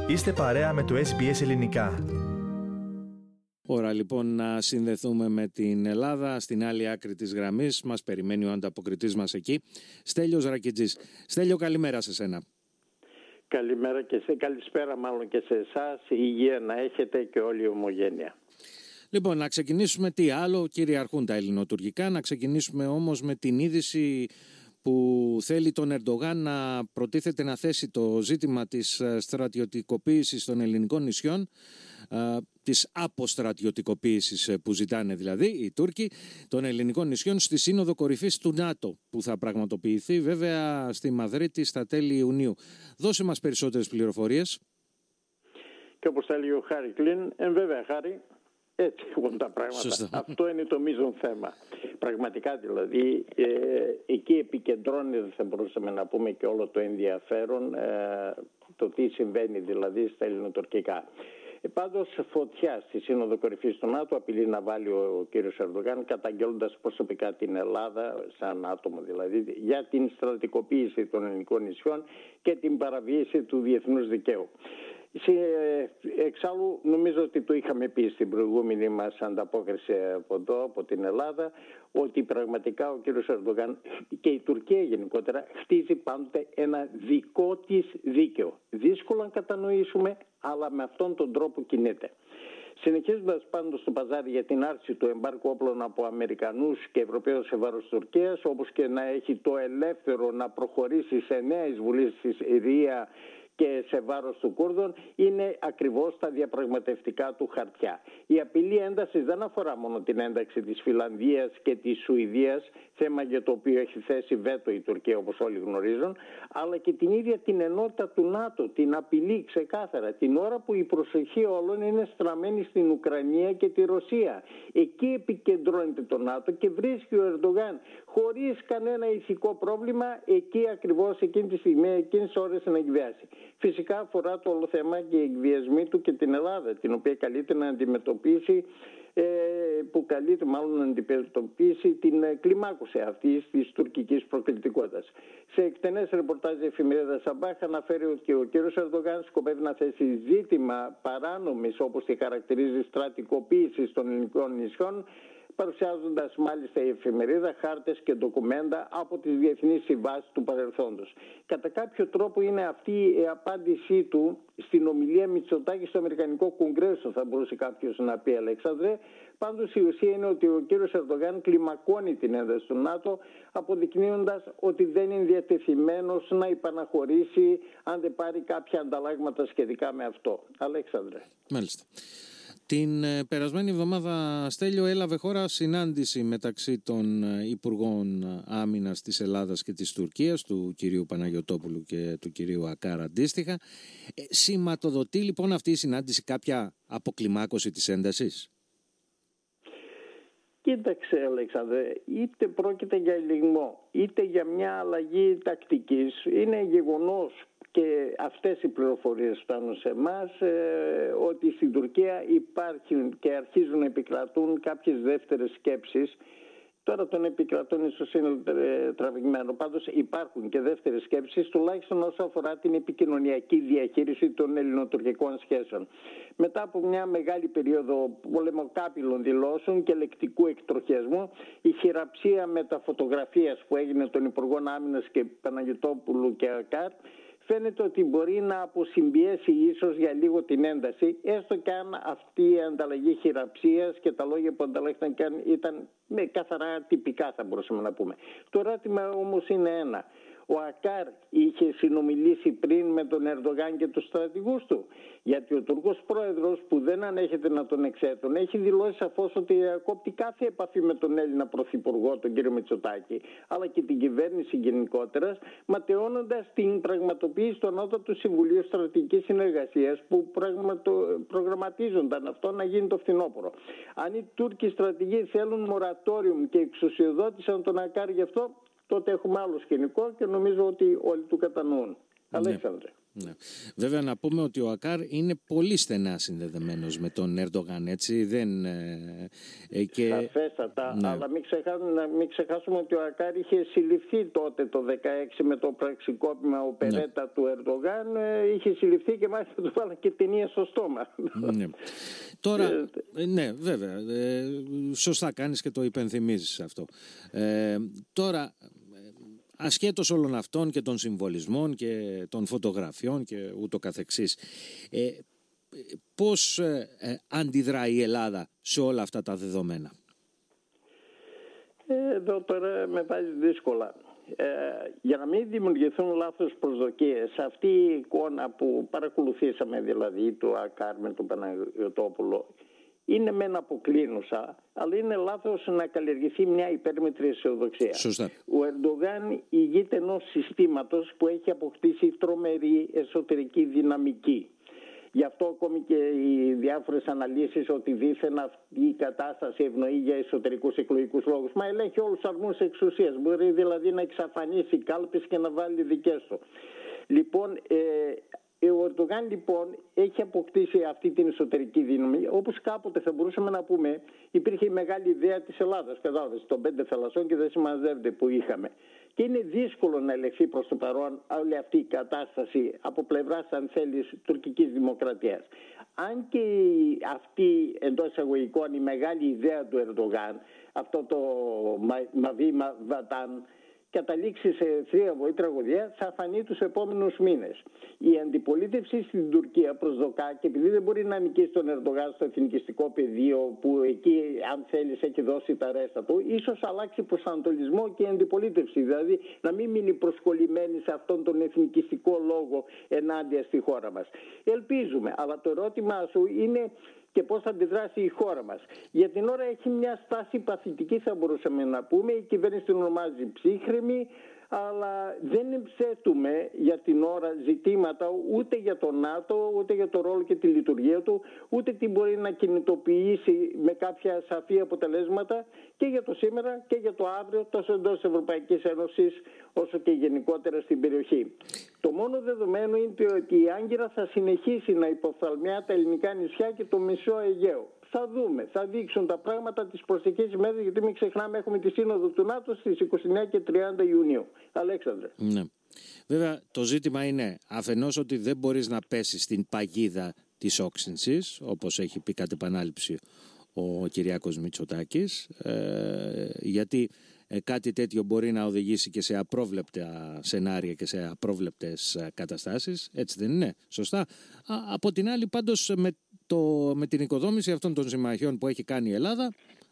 Είστε παρέα με το SBS Ελληνικά. Ώρα λοιπόν να συνδεθούμε με την Ελλάδα. Στην άλλη άκρη της γραμμής μας περιμένει ο ανταποκριτής μας εκεί, Στέλιος Ρακιτζής. Στέλιο, καλημέρα σε σένα. Καλημέρα και καλησπέρα μάλλον και σε εσάς. Υγεία να έχετε και όλη η ομογένεια. Λοιπόν, να ξεκινήσουμε τι άλλο, κυριαρχούν τα ελληνοτουρκικά, να ξεκινήσουμε όμως με την είδηση που θέλει τον Ερντογάν να προτίθεται να θέσει το ζήτημα της στρατιωτικοποίησης των ελληνικών νησιών, της αποστρατιωτικοποίησης που ζητάνε δηλαδή οι Τούρκοι των ελληνικών νησιών, στη Σύνοδο Κορυφής του ΝΑΤΟ που θα πραγματοποιηθεί βέβαια στη Μαδρίτη στα τέλη Ιουνίου. Δώσε μας περισσότερες πληροφορίες. Και όπως έλεγε ο Χάρη Κλίν, βέβαια Χάρη, έτσι έχουν τα πράγματα. Σωστό. Αυτό είναι το μείζον θέμα. Πραγματικά δηλαδή εκεί επικεντρώνεται, θα μπορούσαμε να πούμε, και όλο το ενδιαφέρον, το τι συμβαίνει δηλαδή στα ελληνοτουρκικά. Πάντως φωτιά στη Σύνοδο Κορυφής του ΝΑΤΟ απειλεί να βάλει ο κύριος Ερντογάν, καταγγέλλοντας προσωπικά την Ελλάδα, σαν άτομο δηλαδή, για την στρατικοποίηση των ελληνικών νησιών και την παραβίαση του διεθνούς δικαίου. Εξάλλου νομίζω ότι το είχαμε πει στην προηγούμενη μας ανταπόκριση από εδώ, από την Ελλάδα, ότι πραγματικά ο κύριος Ερντογάν και η Τουρκία γενικότερα χτίζει πάντοτε ένα δικό της δίκαιο. Δύσκολο να κατανοήσουμε, αλλά με αυτόν τον τρόπο κινείται. Συνεχίζοντας πάντως το παζάρι για την άρση του εμπάρκου όπλων από Αμερικανούς και Ευρωπαίους σε βάρος Τουρκίας, όπως και να έχει το ελεύθερο να προχωρήσει σε νέα εισβολή στη Συρία και σε βάρος του Κούρδων, είναι ακριβώς τα διαπραγματευτικά του χαρτιά. Η απειλή έντασης δεν αφορά μόνο την ένταξη της Φινλανδίας και της Σουηδίας, θέμα για το οποίο έχει θέσει βέτο η Τουρκία όπως όλοι γνωρίζουν, αλλά και την ίδια την ενότητα του ΝΑΤΟ, την απειλή ξεκάθαρα, την ώρα που η προσοχή όλων είναι στραμμένη στην Ουκρανία και τη Ρωσία. Εκεί επικεντρώνεται το ΝΑΤΟ και βρίσκει ο Ερντογάν χωρίς κανένα ηθικό πρόβλημα εκεί ακριβώς εκείνη τη στιγμή, εκείνες τις ώρες να εκβιάσει. Φυσικά αφορά το όλο θέμα και οι εκβιασμοί του και την Ελλάδα, την οποία καλείται να αντιμετωπίσει, την κλιμάκωση αυτής της τουρκικής προκλητικότητας. Σε εκτενές ρεπορτάζ η εφημερίδα Σαμπάχ αναφέρει ότι ο κ. Ερντογάν σκοπεύει να θέσει ζήτημα παράνομης, όπως τη χαρακτηρίζει, στρατικοποίησης των ελληνικών νησιών, παρουσιάζοντας μάλιστα η εφημερίδα χάρτες και ντοκουμέντα από τις διεθνείς συμβάσεις του παρελθόντος. Κατά κάποιο τρόπο είναι αυτή η απάντησή του στην ομιλία Μητσοτάκη στο Αμερικανικό Κογκρέσο, θα μπορούσε κάποιος να πει, Αλέξανδρε. Πάντως η ουσία είναι ότι ο κύριος Ερντογάν κλιμακώνει την ένταση του ΝΑΤΟ, αποδεικνύοντας ότι δεν είναι διατεθειμένος να υπαναχωρήσει αν δεν πάρει κάποια ανταλλάγματα σχετικά με αυτό. Αλέξανδρε. Μάλιστα. Την περασμένη εβδομάδα, Στέλιο, έλαβε χώρα συνάντηση μεταξύ των Υπουργών Άμυνας της Ελλάδας και της Τουρκίας, του κυρίου Παναγιωτόπουλου και του κυρίου Ακάρα αντίστοιχα. Σηματοδοτεί λοιπόν αυτή η συνάντηση κάποια αποκλιμάκωση της έντασης? Κοίταξε, Αλέξανδρε, είτε πρόκειται για ελιγμό είτε για μια αλλαγή τακτικής, είναι γεγονός και αυτές οι πληροφορίες φτάνουν σε εμάς, ότι στην Τουρκία υπάρχουν και αρχίζουν να επικρατούν κάποιες δεύτερες σκέψεις. Τώρα τον επικρατούν ίσως είναι τραβηγμένο. Πάντως υπάρχουν και δεύτερες σκέψεις, τουλάχιστον όσο αφορά την επικοινωνιακή διαχείριση των ελληνοτουρκικών σχέσεων. Μετά από μια μεγάλη περίοδο πολεμοκάπηλων δηλώσεων και λεκτικού εκτροχιασμού, η χειραψία μεταφωτογραφίας που έγινε των Υπουργών Άμυνας και Παναγιωτόπουλου και Ακάρ, φαίνεται ότι μπορεί να αποσυμπιέσει ίσως για λίγο την ένταση, έστω και αν αυτή η ανταλλαγή χειραψίας και τα λόγια που ανταλλάχθηκαν ήταν καθαρά τυπικά, θα μπορούσαμε να πούμε. Το ερώτημα όμως είναι ένα. Ο Ακάρ είχε συνομιλήσει πριν με τον Ερντογάν και τους στρατηγούς του? Γιατί ο Τουρκός πρόεδρος, που δεν ανέχεται να τον εξέτουν, έχει δηλώσει σαφώς ότι κόπτει κάθε επαφή με τον Έλληνα πρωθυπουργό, τον κύριο Μητσοτάκη, αλλά και την κυβέρνηση γενικότερα, ματαιώνοντας την πραγματοποίηση του Ανώτατου Συμβουλίου Στρατηγικής Συνεργασίας, που προγραμματίζονταν αυτό να γίνει το φθινόπωρο. Αν οι Τούρκοι στρατηγοί θέλουν μορατόριουμ και εξουσιοδότησαν τον Ακάρ γι' αυτό, τότε έχουμε άλλο σκηνικό και νομίζω ότι όλοι του κατανοούν. Αλέξανδρε. Ναι. Βέβαια να πούμε ότι ο Ακάρ είναι πολύ στενά συνδεδεμένος με τον Ερντογάν, έτσι, δεν... και... Σαφέστατα, ναι. Αλλά μην ξεχάσουμε ότι ο Ακάρ είχε συλληφθεί τότε το 2016 με το πραξικόπημα οπερέτα ναι. του Ερντογάν, είχε συλληφθεί και μάλιστα του βάλαν και ταινία στο στόμα. Ναι. Τώρα, ναι βέβαια, σωστά κάνεις και το υπενθυμίζεις αυτό. Τώρα... ασχέτως όλων αυτών και των συμβολισμών και των φωτογραφιών και ούτω καθεξής, πώς αντιδρά η Ελλάδα σε όλα αυτά τα δεδομένα? Εδώ τώρα με βάζει δύσκολα. Για να μην δημιουργηθούν λάθος προσδοκίες, αυτή η εικόνα που παρακολουθήσαμε δηλαδή του Ακάρ με τον Παναγιωτόπουλο είναι μεν αποκλίνουσα, αλλά είναι λάθος να καλλιεργηθεί μια υπέρμετρη αισιοδοξία. Σωστά. Ο Ερντογάν ηγείται ενός συστήματος που έχει αποκτήσει τρομερή εσωτερική δυναμική. Γι' αυτό ακόμη και οι διάφορες αναλύσεις ότι δήθεν αυτή η κατάσταση ευνοεί για εσωτερικούς εκλογικούς λόγους. Μα ελέγχει όλους τους αρμούς εξουσίας. Μπορεί δηλαδή να εξαφανίσει κάλπες και να βάλει δικές του. Λοιπόν, ο Ερντογάν λοιπόν έχει αποκτήσει αυτή την εσωτερική δύναμη, όπως κάποτε θα μπορούσαμε να πούμε υπήρχε η μεγάλη ιδέα της Ελλάδας, κατάλαβες, των 5 θαλασσών και δεν συμμαζεύεται που είχαμε. Και είναι δύσκολο να ελεγχθεί προς το παρόν όλη αυτή η κατάσταση από πλευράς, αν θέλεις, τουρκικής δημοκρατίας. Αν και αυτή εντός εισαγωγικών η μεγάλη ιδέα του Ερντογάν, αυτό το Μαβί Βατάν, καταλήξει σε θρίαμβο ή τραγωδία, θα φανεί τους επόμενους μήνες. Η αντιπολίτευση στην Τουρκία προσδοκά, και επειδή δεν μπορεί να νικήσει τον Ερντογάν στο εθνικιστικό πεδίο που εκεί, αν θέλεις, έχει δώσει τα ρέστα του, ίσως αλλάξει προσανατολισμό και η αντιπολίτευση, δηλαδή να μην μείνει προσκολλημένη σε αυτόν τον εθνικιστικό λόγο ενάντια στη χώρα μας. Ελπίζουμε, αλλά το ερώτημά σου είναι και πώς θα αντιδράσει η χώρα μας. Για την ώρα έχει μια στάση παθητική, θα μπορούσαμε να πούμε. Η κυβέρνηση την ονομάζει ψύχρεμη, αλλά δεν εμψέτουμε για την ώρα ζητήματα ούτε για το ΝΑΤΟ, ούτε για το ρόλο και τη λειτουργία του, ούτε τι μπορεί να κινητοποιήσει με κάποια σαφή αποτελέσματα και για το σήμερα και για το αύριο, τόσο εντός της Ευρωπαϊκής Ένωσης όσο και γενικότερα στην περιοχή. Το μόνο δεδομένο είναι ότι η Άγκυρα θα συνεχίσει να υποφθαλμιά τα ελληνικά νησιά και το μισό Αιγαίο. Θα δούμε, θα δείξουν τα πράγματα τις προσεχείς ημέρες, γιατί μην ξεχνάμε έχουμε τη σύνοδο του ΝΑΤΟ στις 29 και 30 Ιουνίου. Αλέξανδρε. Ναι. Βέβαια το ζήτημα είναι αφενός ότι δεν μπορείς να πέσεις στην παγίδα της όξυνσης, όπως έχει πει κατ' επανάληψη ο Κυριάκος Μητσοτάκης, γιατί κάτι τέτοιο μπορεί να οδηγήσει και σε απρόβλεπτα σενάρια και σε απρόβλεπτες καταστάσεις, έτσι δεν είναι, σωστά? Από την άλλη πάντως με την οικοδόμηση αυτών των συμμαχιών που έχει κάνει η Ελλάδα,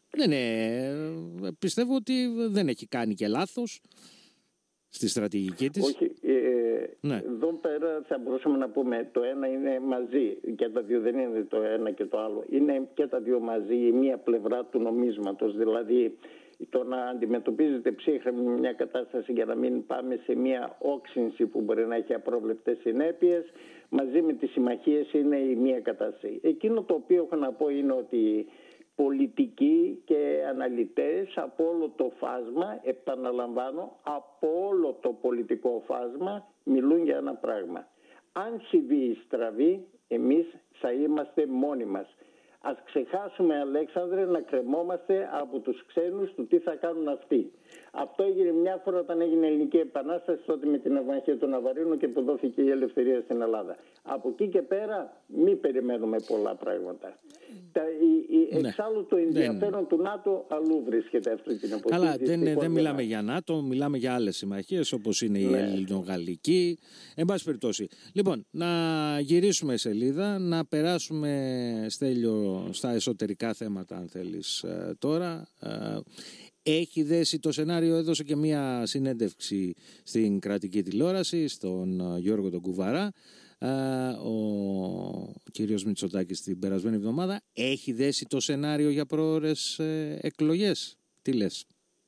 πιστεύω ότι δεν έχει κάνει και λάθος στη στρατηγική της. Όχι, ναι. Εδώ πέρα θα μπορούσαμε να πούμε το ένα είναι μαζί και τα δύο, δεν είναι το ένα και το άλλο. Είναι και τα δύο μαζί η μία πλευρά του νομίσματος, δηλαδή το να αντιμετωπίζεται ψύχρεμη μια κατάσταση για να μην πάμε σε μια όξυνση που μπορεί να έχει απρόβλεπτες συνέπειες, μαζί με τις συμμαχίες είναι η μία κατάσταση. Εκείνο το οποίο έχω να πω είναι ότι πολιτικοί και αναλυτές από όλο το φάσμα, επαναλαμβάνω, από όλο το πολιτικό φάσμα μιλούν για ένα πράγμα. Αν συμβεί η στραβή, εμείς θα είμαστε μόνοι μας. Ας ξεχάσουμε, Αλέξανδρε, να κρεμόμαστε από τους ξένους του τι θα κάνουν αυτοί. Αυτό έγινε μια φορά όταν έγινε η Ελληνική Επανάσταση, τότε με την Ναυμαχία του Ναβαρίνου και που δόθηκε η ελευθερία στην Ελλάδα. Από εκεί και πέρα μην περιμένουμε πολλά πράγματα. Εξάλλου το ενδιαφέρον του ΝΑΤΟ αλλού βρίσκεται αυτή την εποχή. Καλά, δεν μιλάμε για ΝΑΤΟ, μιλάμε για άλλες συμμαχίες όπως είναι η Ελληνογαλλική. Εν πάση περιπτώσει. Λοιπόν, να γυρίσουμε σελίδα, να περάσουμε, Στέλιο, στα εσωτερικά θέματα, αν θέλεις τώρα. Έχει δέσει το σενάριο, έδωσε και μία συνέντευξη στην κρατική τηλεόραση, στον Γιώργο τον Κουβαρά, ο κύριος Μητσοτάκης την περασμένη εβδομάδα. Έχει δέσει το σενάριο για πρόωρες εκλογές. Τι λες?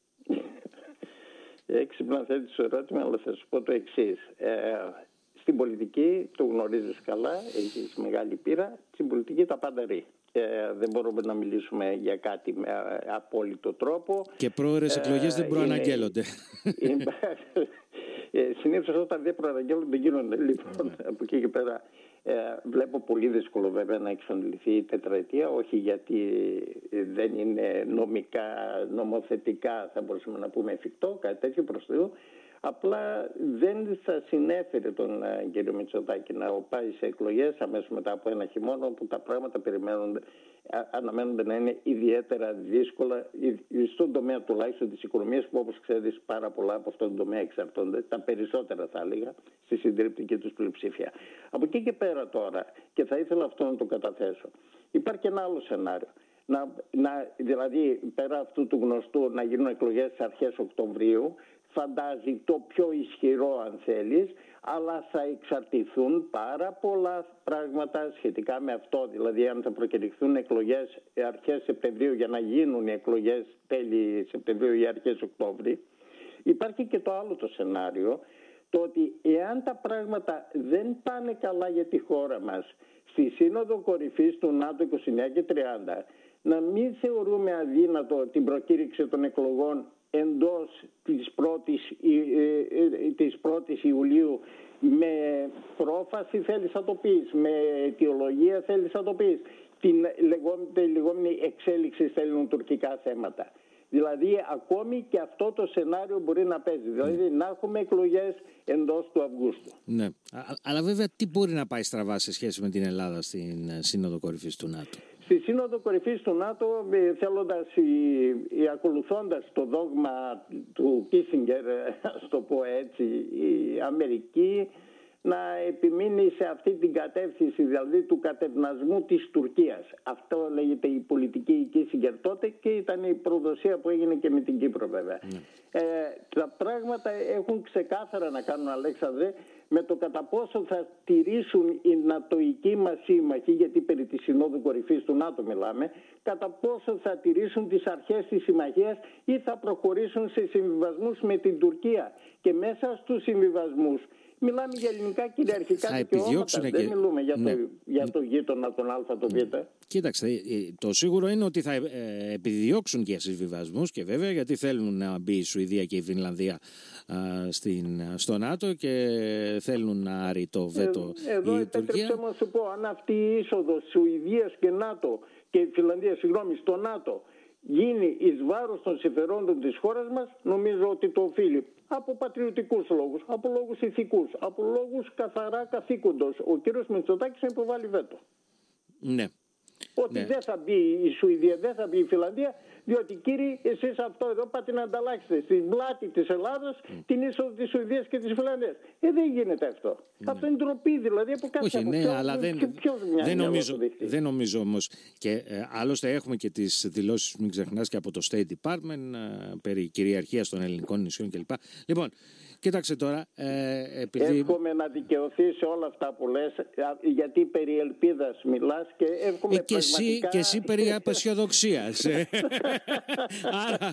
Έξυπνα θέτεις το ερώτημα, αλλά θα σου πω το εξής. Στην πολιτική, το γνωρίζεις καλά, έχεις μεγάλη πείρα, στην πολιτική τα πάντα ρί. Δεν μπορούμε να μιλήσουμε για κάτι με απόλυτο τρόπο. Και πρόωρες εκλογές δεν προαναγγέλλονται. Συνήθως όταν δεν προαναγγέλνουν δεν γίνονται. Λοιπόν, από εκεί και πέρα βλέπω πολύ δύσκολο βέβαια να εξαντληθεί η τετραετία, όχι γιατί δεν είναι νομοθετικά θα μπορούσαμε να πούμε εφικτό, κάτι τέτοιο προς Θεού. Απλά δεν θα συνέφερε τον κύριο Μητσοτάκη να πάει σε εκλογές αμέσως μετά από ένα χειμώνα, όπου τα πράγματα αναμένονται να είναι ιδιαίτερα δύσκολα στον τομέα τουλάχιστον της οικονομίας, που όπως ξέρεις πάρα πολλά από αυτόν τον τομέα εξαρτώνται, τα περισσότερα θα έλεγα, στη συντριπτική τους πλειοψηφία. Από εκεί και πέρα τώρα, και θα ήθελα αυτό να το καταθέσω, υπάρχει και ένα άλλο σενάριο. Δηλαδή πέρα αυτού του γνωστού να γίνουν εκλογές στις αρχές Οκτωβρίου, φαντάζει το πιο ισχυρό αν θέλεις, αλλά θα εξαρτηθούν πάρα πολλά πράγματα σχετικά με αυτό. Δηλαδή αν θα προκηρυχθούν εκλογές αρχές Σεπτεμβρίου για να γίνουν οι εκλογές τέλη Σεπτεμβρίου ή αρχές Οκτώβρη. Υπάρχει και το άλλο το σενάριο, το ότι εάν τα πράγματα δεν πάνε καλά για τη χώρα μας στη Σύνοδο Κορυφής του ΝΑΤΟ 29 και 30, να μην θεωρούμε αδύνατο την προκήρυξη των εκλογών εντός της 1ης Ιουλίου με πρόφαση θέλεις να το πεις, με αιτιολογία θέλεις να το πεις, τη λεγόμενη εξέλιξη στα ελληνοτουρκικά θέματα. Δηλαδή ακόμη και αυτό το σενάριο μπορεί να παίζει, δηλαδή να έχουμε εκλογές εντός του Αυγούστου. Ναι, αλλά βέβαια τι μπορεί να πάει στραβά σε σχέση με την Ελλάδα στην Σύνοδο Κορυφής του ΝΑΤΟ? Στη Σύνοδο Κορυφής του ΝΑΤΟ, θέλοντας ή ακολουθώντας το δόγμα του Κίσιγκερ, ας το πω έτσι, η Αμερική να επιμείνει σε αυτή την κατεύθυνση, δηλαδή του κατευνασμού της Τουρκίας. Αυτό λέγεται η πολιτική Κίσιγκερ τότε και ήταν η προδοσία που έγινε και με την Κύπρο βέβαια. Τα πράγματα έχουν ξεκάθαρα να κάνουν, Αλέξανδρε, με το κατά πόσο θα τηρήσουν οι νατοικοί μας σύμμαχοι, γιατί περί της Συνόδου Κορυφής του ΝΑΤΟ μιλάμε, κατά πόσο θα τηρήσουν τις αρχές της συμμαχίας ή θα προχωρήσουν σε συμβιβασμούς με την Τουρκία. Και μέσα στους συμβιβασμούς μιλάμε για ελληνικά κυριαρχικά δικαιώματα. Δεν μιλούμε για το γείτονα, τον Α, τον Β. Κοίταξε, το σίγουρο είναι ότι θα επιδιώξουν και συμβιβασμούς και βέβαια γιατί θέλουν να μπει η Σουηδία και η Φινλανδία στο ΝΑΤΟ και θέλουν να άρει το βέτο η Τουρκία. Επέτρεψε μου να σου πω, αν αυτή η είσοδος Σουηδίας και ΝΑΤΟ και Φινλανδία, στο ΝΑΤΟ γίνει εις βάρος των συμφερόντων της χώρας μας, νομίζω ότι το οφείλει από πατριωτικούς λόγους, από λόγους ηθικούς, από λόγους καθαρά καθήκοντος ο κύριος Μητσοτάκης να υποβάλει βέτο. Ναι. Ότι δεν θα μπει η Σουηδία, δεν θα μπει η Φινλανδία, διότι κύριοι εσείς αυτό εδώ πάτε να ανταλλάξετε στην πλάτη της Ελλάδας την είσοδο της Σουηδίας και της Φινλανδίας. Δεν γίνεται αυτό. Αυτό είναι ντροπή δηλαδή από κάθε από αλλά δεν νομίζω όμως. Και άλλωστε έχουμε και τις δηλώσεις, μην ξεχνάς, και από το State Department περί κυριαρχίας των ελληνικών νησιών κλπ. Λοιπόν, κοίταξε τώρα. Εύχομαι να δικαιωθεί σε όλα αυτά που λες, γιατί περί ελπίδας μιλάς και εύχομαι πραγματικά... Και εσύ περί απεσιοδοξίας. Άρα,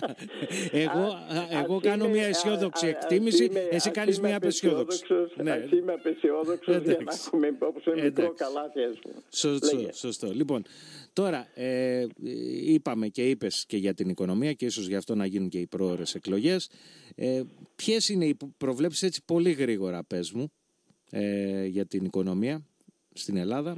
εγώ κάνω μια αισιόδοξη εκτίμηση, εσύ κάνεις μια απεσιόδοξη. Ας είμαι απεσιόδοξος για να έχουμε όπως ένα μικρό καλάθι. Σωστό. Λοιπόν, τώρα είπαμε και είπες και για την οικονομία και ίσως γι' αυτό να γίνουν και οι πρόωρες εκλογές. Ποιες είναι οι προβλέψεις, έτσι πολύ γρήγορα πες μου, για την οικονομία στην Ελλάδα?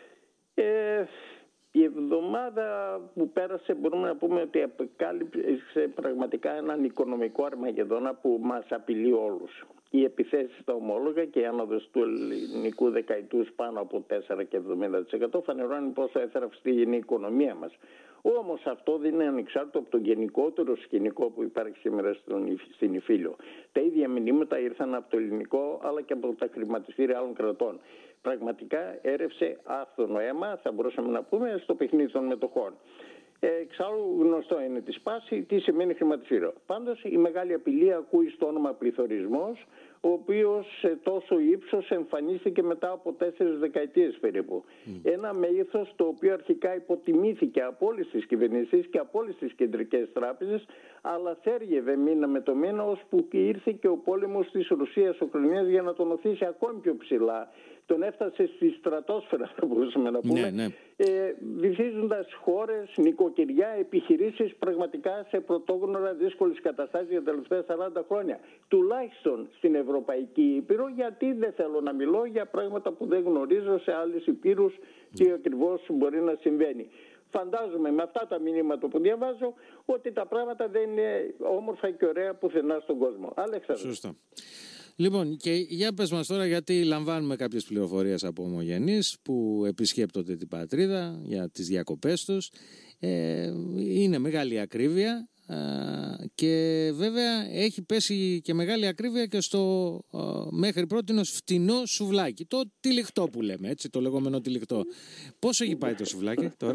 Η εβδομάδα που πέρασε μπορούμε να πούμε ότι αποκάλυψε πραγματικά έναν οικονομικό αρμαγεδόνα που μας απειλεί όλους. Οι επιθέσεις στα ομόλογα και η άνοδος του ελληνικού δεκαετούς πάνω από 4,70% φανερώνει πόσο έθραυστη είναι η οικονομία μας. Όμως αυτό δεν είναι ανεξάρτητο από το γενικότερο σκηνικό που υπάρχει σήμερα στην Ιφίλιο. Τα ίδια μηνύματα ήρθαν από το ελληνικό αλλά και από τα χρηματιστήρια άλλων κρατών. Πραγματικά έρευσε άφθονο αίμα, θα μπορούσαμε να πούμε, στο παιχνίδι των μετοχών. Εξάλλου γνωστό είναι τη σπάση τι σημαίνει χρηματιστήριο. Πάντως η μεγάλη απειλή ακούει στο όνομα πληθωρισμός, ο οποίος σε τόσο ύψος εμφανίστηκε μετά από 4 δεκαετίες περίπου. Ένα μέγεθος το οποίο αρχικά υποτιμήθηκε από όλες τις κυβερνήσεις και από όλες τις κεντρικές τράπεζες, αλλά θέργευε μήνα με το μήνα, ώσπου ήρθε και ο πόλεμος της Ρωσίας-Ουκρανίας για να τον οθήσει ακόμη πιο ψηλά τον έφτασε στη στρατόσφαιρα, θα μπορούσαμε να πούμε, ναι. βυθίζοντας χώρες, νοικοκυριά, επιχειρήσεις πραγματικά σε πρωτόγνωρα δύσκολες καταστάσεις για τα τελευταία 40 χρόνια. Τουλάχιστον στην Ευρωπαϊκή Ήπειρο, γιατί δεν θέλω να μιλώ για πράγματα που δεν γνωρίζω σε άλλες υπήρους τι ακριβώς μπορεί να συμβαίνει. Φαντάζομαι με αυτά τα μηνύματα που διαβάζω ότι τα πράγματα δεν είναι όμορφα και ωραία πουθενά στον κόσμο. Αλέξανδρε. Σωστά. Λοιπόν, και για πες μας τώρα, γιατί λαμβάνουμε κάποιες πληροφορίες από ομογενείς που επισκέπτονται την πατρίδα για τις διακοπές τους. Είναι μεγάλη ακρίβεια και βέβαια έχει πέσει και μεγάλη ακρίβεια και στο μέχρι πρότινος φτηνό σουβλάκι. Το τυλιχτό που λέμε, έτσι, το λεγόμενο τυλιχτό. Πόσο έχει πάει το σουβλάκι τώρα?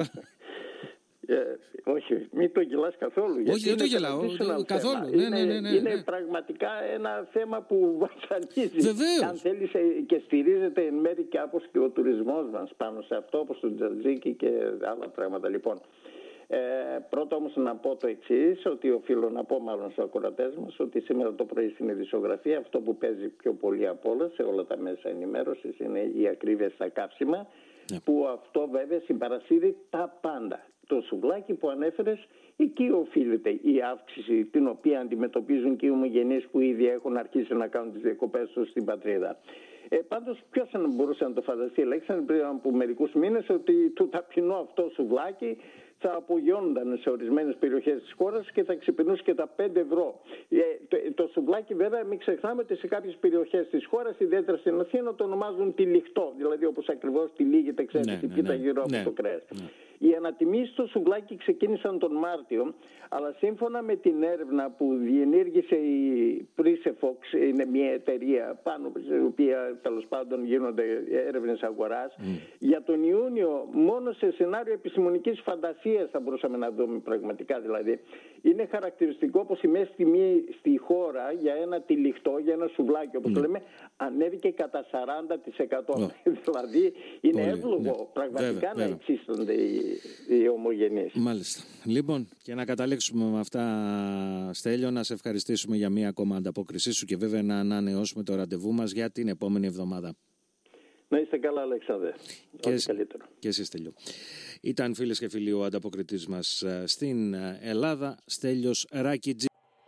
Όχι, μην το γελάς καθόλου. Όχι, δεν το γελάω καθόλου. Είναι πραγματικά ένα θέμα που βασανίζει. Βεβαίως. Αν θέλεις, και στηρίζεται εν μέρει κάπως και ο τουρισμός μας πάνω σε αυτό, όπως το τζατζίκι και άλλα πράγματα. Λοιπόν, πρώτα όμως να πω το εξής, ότι οφείλω να πω μάλλον στους ακροατές μας ότι σήμερα το πρωί στην ειδησιογραφία αυτό που παίζει πιο πολύ από όλα σε όλα τα μέσα ενημέρωσης είναι η ακρίβεια στα καύσιμα, που αυτό βέβαια συμπαρασύρει τα πάντα. Το σουβλάκι που ανέφερες, εκεί οφείλεται η αύξηση την οποία αντιμετωπίζουν και οι ομογενείς που ήδη έχουν αρχίσει να κάνουν τις διακοπές τους στην πατρίδα. Πάντως, ποιος θα μπορούσε να το φανταστεί, Αλέξανδρε, πριν από μερικούς μήνες, ότι το ταπεινό αυτό σουβλάκι θα απογειώνονταν σε ορισμένες περιοχές της χώρας και θα ξεπερνούσε και τα 5 ευρώ. Το σουβλάκι, βέβαια, μην ξεχνάμε ότι σε κάποιες περιοχές της χώρας, ιδιαίτερα στην Αθήνα, το ονομάζουν τυλιχτό. Δηλαδή, όπως ακριβώς τυλίγεται, ξέρετε, την πίτα γύρω από το κρέας. Οι ανατιμήσεις στο σουβλάκι ξεκίνησαν τον Μάρτιο, αλλά σύμφωνα με την έρευνα που διενήργησε η Pricefox, είναι μια εταιρεία πάνω από την οποία τέλος πάντων γίνονται έρευνες αγοράς, για τον Ιούνιο μόνο σε σενάριο επιστημονικής φαντασίας θα μπορούσαμε να δούμε πραγματικά. Δηλαδή, είναι χαρακτηριστικό πως η μέση τιμή στη χώρα για ένα τυλιχτό, για ένα σουβλάκι, όπως λέμε, ανέβηκε κατά 40%. Δηλαδή, είναι εύλογο πραγματικά να υψίστανται οι ομογενείς. Μάλιστα. Λοιπόν, και να καταλήξουμε με αυτά, Στέλιο, να σε ευχαριστήσουμε για μία ακόμα ανταπόκρισή σου και βέβαια να ανανεώσουμε το ραντεβού μας για την επόμενη εβδομάδα. Να είστε καλά, Αλέξανδρε. Ό,τι καλύτερο. Και εσείς, Στέλιο. Ήταν, φίλες και φίλοι, ο ανταποκριτής μας στην Ελλάδα, Στέλιος Ράκιτζη.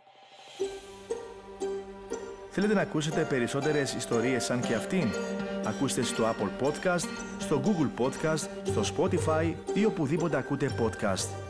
Θέλετε να ακούσετε περισσότερες ιστορίες σαν και αυτήν? Ακούστε στο Apple Podcast, στο Google Podcast, στο Spotify ή οπουδήποτε ακούτε podcast.